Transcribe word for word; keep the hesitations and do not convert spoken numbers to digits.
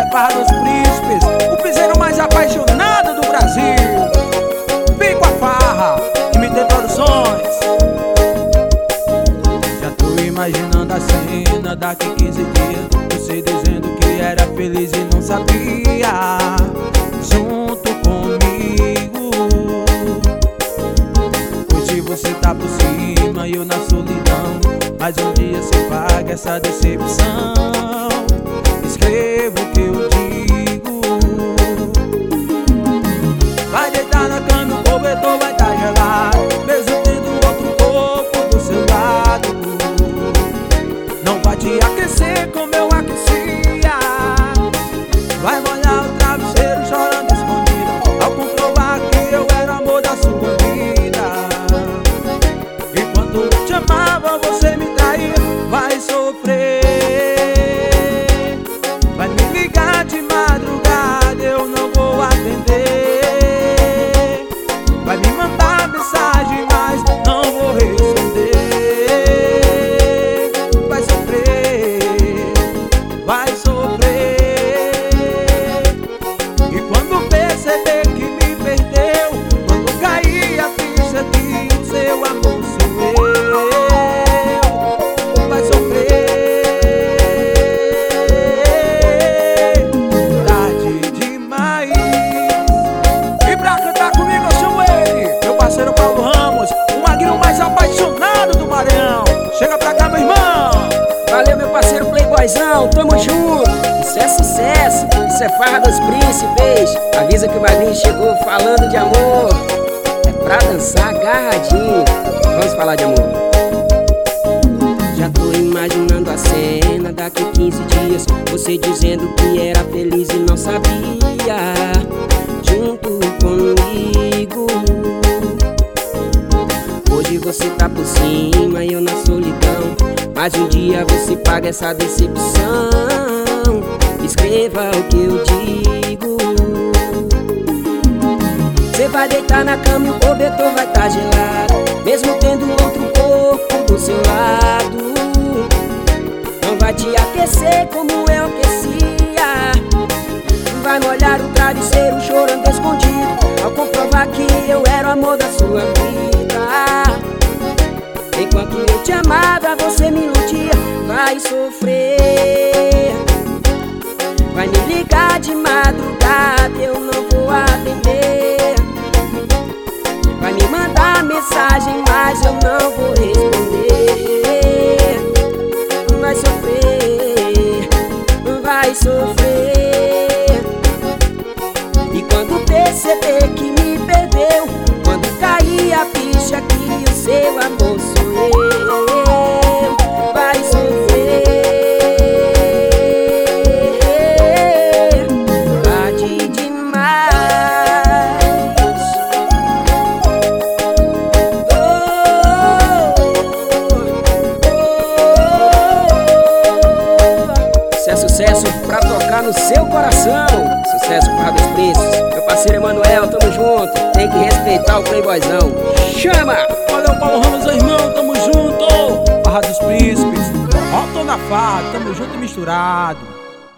Farra dos Príncipes, o piseiro mais apaixonado do Brasil. Vem com a Farra, M T Produções. Já tô imaginando a cena daqui quinze dias, você dizendo que era feliz e não sabia, junto comigo. Hoje você tá por cima e eu na solidão, mas um dia você paga essa decepção. Escreva o que eu digo. Vai deitar na cama, o cobertor vai tá gelado, mesmo tendo outro corpo do seu lado. Não vai te aquecer como eu aquecia. Vai molhar o travesseiro chorando escondida, ao comprovar que eu era amor da sua vida. Enquanto eu te amava, você me traía. Vai sofrer, vai me ligar de madrugada, eu não vou atender. Vai me mandar mensagem, mas não vou responder. Vai sofrer, vai sofrer. E quando perceber que me perdeu, quando cair a ficha que o seu amor sou eu, vai sofrer. Tarde demais. E pra cantar comigo eu chamo ele, meu parceiro Paulo Ramos, o magrinho mais apaixonado do Maranhão. Chega pra cá, meu irmão. Valeu, meu parceiro Playboyzão, tamo junto. Isso é sucesso, isso é Farra dos Príncipes. Avisa que o magrinho chegou falando de amor. É pra dançar agarradinho. Vamos falar de amor. Já tô imaginando a cena daqui quinze dias, você dizendo que era feliz e não sabia, junto comigo. Hoje você tá por cima e eu na solidão, mas um dia você paga essa decepção. Escreva o que eu digo. Você vai deitar na cama e o cobertor vai tá gelado, mesmo tendo outro corpo do seu lado. Não vai te aquecer como eu aquecia. Vai molhar o travesseiro chorando escondido, ao comprovar que eu era o amor da sua vida. Enquanto eu te amava, você me iludia. Vai sofrer, vai me ligar de madrugada, eu não vou atender. Vai me mandar mensagem, mas eu não vou responder. Vai sofrer, vai sofrer. E quando perceber que me perdeu, quando cair a ficha que o seu amor sou eu, vai sofrer. Tarde demais. Isso é sucesso pra tocar no seu coração. Sucesso Farra dos Príncipes. Meu parceiro Emanuel, tamo junto. Tem que respeitar o Playboyzão. Chama! Valeu, Paulo Ramos, meu irmão, tamo junto. Farra dos Príncipes, ó, tô na farra, tamo junto e misturado.